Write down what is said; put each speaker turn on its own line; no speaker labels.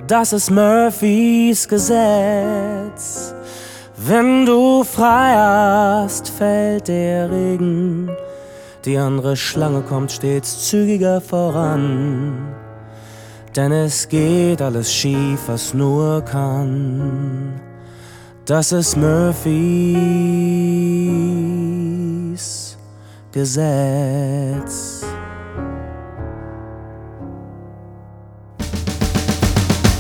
Das ist Murphys Gesetz. Wenn du frei hast, fällt der Regen. Die andere Schlange kommt stets zügiger voran. Denn es geht alles schief, was nur kann. Das ist Murphys Gesetz.